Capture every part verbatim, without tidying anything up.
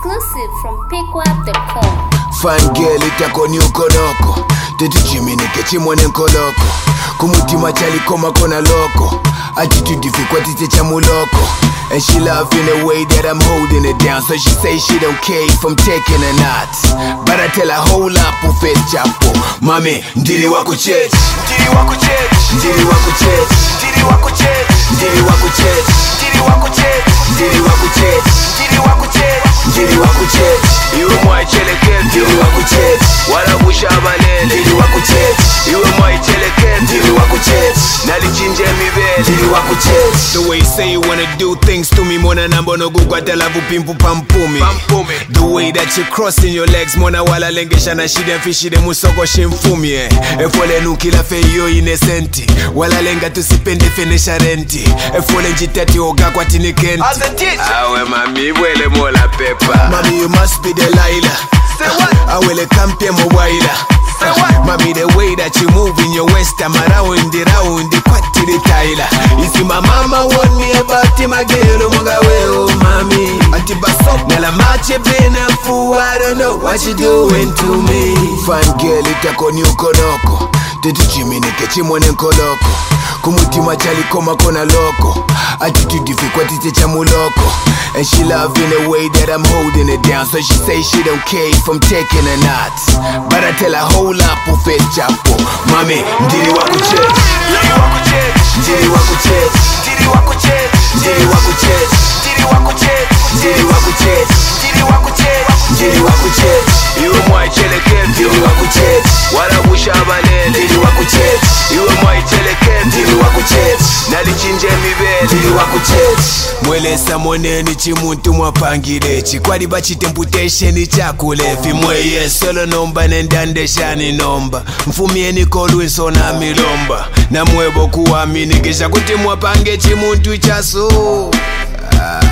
Exclusive from pickwap dot com. Fan girl itako ni ukoloko Tetu chimini kechimone nkoloko Kumutima chali koma kona loko Attitude ifikwa tite chamuloko And she love in the way that I'm holding it down. So she say she don't care if I'm taking a knot. But I tell her hold up ufet chapo Mami, ndiri wako church Ndiri wako church Ndiri wako church Ndiri wako church Ndiri wako church Ndiri wako church Ndiri wako church Ndiri wako church Ndiri wako church Iwe mwaichele ketu Ndiri wako church Wala busha balele Ndiri wako church Iwe mwaichele ketu Ndiri wako church Nalichinje mibele Ndiri wako church. The way you say you wanna do things to me Mona nambo no gukwata lavu pimpu pampumi Pampumi. The way that you crossing your legs Mona wala lengesha na shide mfishide musoko shimfumi eh. Efole nukila fe yo inesenti Wala lenga tusipende fenesha renti Efole njitati oga kwa tinikenti As a teacher Awe mami wele mola pepa Mommy, you must be Delilah. Say what? I will campia mobaila. Say what? Mommy, the way that you move in your waist, I'm around the round the quati the Tyler. You see, my mama want me about him again, oh my God, oh mommy. Ati basop, nala mache bena fu, I don't know what you doing to me. Fan girl, itako ni ukoloko. Tetu chimini kechimone nkoloko. Kumutima chali koma kona loko. Attitude ifikwa tite chamuloko. And she love in the way that I'm holding it down. So she say she don't care if I'm taking a knot. But I tell her hold up ufet chapo Mami, ndiri wako church Ndiri wako church Ndiri wako church Ndiri wako church Ndiri wako church Ndiri wako church Ndiri wako church Ndiri wako church Ndiri wako church Iwe mwaichele ketu Ndiri wako church Wala busha balele Ndiri wako church Iwe mwaichele ketu Ndiri wako church Nalichinje mibele Ndiri wako church Mwelesa moneni chimuntu mwapangilechi Kwali bachite mputesheni chakulefi Mweye solo nomba nendandeshani nomba Mfumieni kolwiso na milomba Na mwebo kuwamini kisha kuti mwapange chimuntu chaso ah.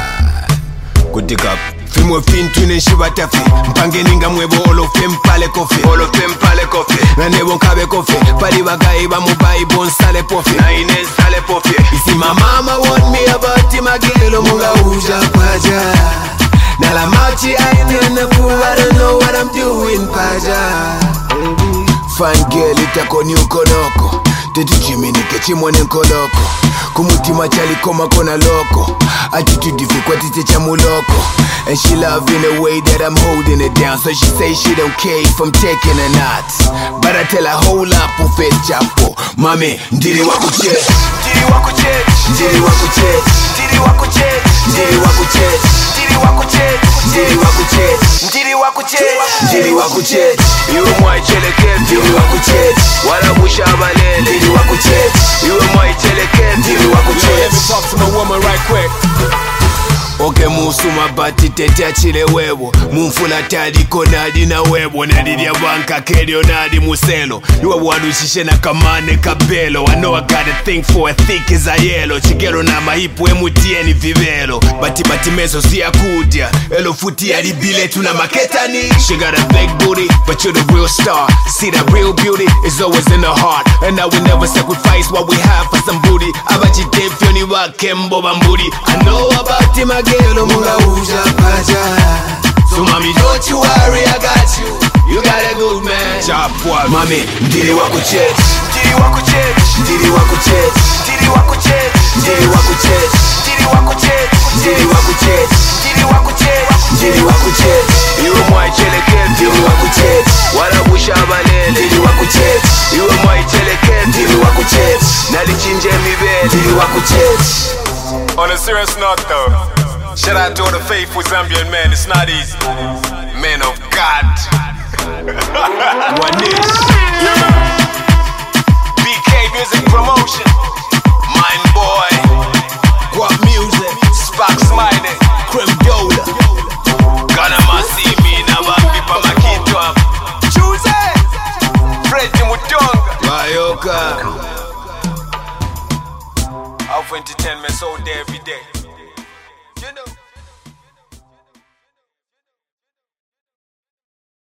Kutika Fimwe fintu neshibatafi Mpange ninga mwebo olofe mpale kofi Olofe mpale kofi Na nebo nkabe kofi Pali bagayi bamubayi bonsale pofi Na ine sale pofi Isi my mama want me about him again Munga uja paja Nala machi aine nafu I don't know what I'm doing paja Fan girl itako ni ukoloko Tetu chimini kechimone nkoloko Kumutima chali koma kona loko Attitude ifikwa tite chamuloko And she love in the way that I'm holding it down. So she say she don't care if I'm taking a knot. But I tell her hold up ufet chapo Mami, ndiri wako church Ndiri wako church Ndiri wako church Ndiri wako church Ndiri wako church Ndiri wako church Ndiri wako church Ndiri wako church Ndiri wako church Iwe mwaichele ketu Ndiri wako church Wala busha balele Ndiri wako church Iwe mwaichele ketu Ndiri wako Yo, let me church talk to my woman right quick. Oke musuma bati tete achile webo Mumfula tadi konadi na webo Nadidia banka kelio nadi muselo Yua walushishe na kamane kabelo I know I got a thing for a thick as a yellow Chigelo na mahipu emutieni vivelo Bati bati meso siya kudia Elo futi ya libile tuna maketani She got a big booty but you're the real star See that real beauty is always in the heart And I will never sacrifice what we have for some booty Abachite fyoni wa kembo bamburi I know about him again Gelo munga uja paja So mommy don't you worry I got you You got a good man Chop what Mami, ndiri wako church Ndiri wako church Ndiri wako church Ndiri wako church Ndiri wako church Ndiri wako church Ndiri wako church Ndiri wako church Ndiri wako church Iwe mwaichele ketu Ndiri wako church Wala busha balele Ndiri wako church Iwe mwaichele ketu Ndiri wako church Nalichinje mibele Ndiri wako church. On a serious note though, shout out to all the faithful Zambian men, it's not easy. Men of God. One is B K Music Promotion Mind Boy Guap Music Spark Smiley Creme Dola Gana masi mi na wapipa makitwa Choose Freddy Mutonga Bayoka Out for entertainment all day every day. You know